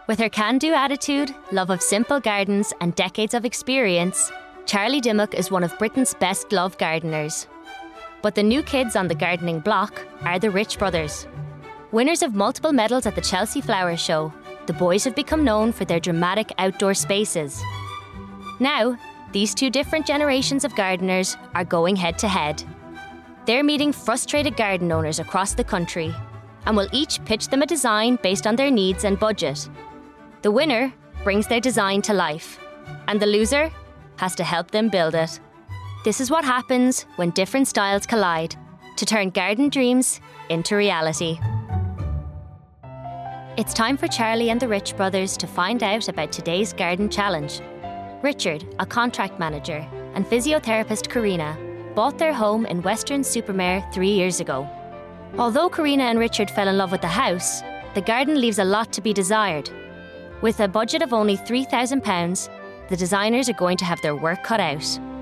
With her can-do attitude, love of simple gardens and decades of experience, Charlie Dimmock is one of Britain's best-loved gardeners. But the new kids on the gardening block are the Rich brothers. Winners of multiple medals at the Chelsea Flower Show, the boys have become known for their dramatic outdoor spaces. Now, these two different generations of gardeners are going head-to-head. They're meeting frustrated garden owners across the country and will each pitch them a design based on their needs and budget. The winner brings their design to life, and the loser has to help them build it. This is what happens when different styles collide to turn garden dreams into reality. It's time for Charlie and the Rich brothers to find out about today's garden challenge. Richard, a contract manager, and physiotherapist Karina bought their home in Weston-super-Mare 3 years ago. Although Karina and Richard fell in love with the house, the garden leaves a lot to be desired. With a budget of only £3,000, the designers are going to have their work cut out.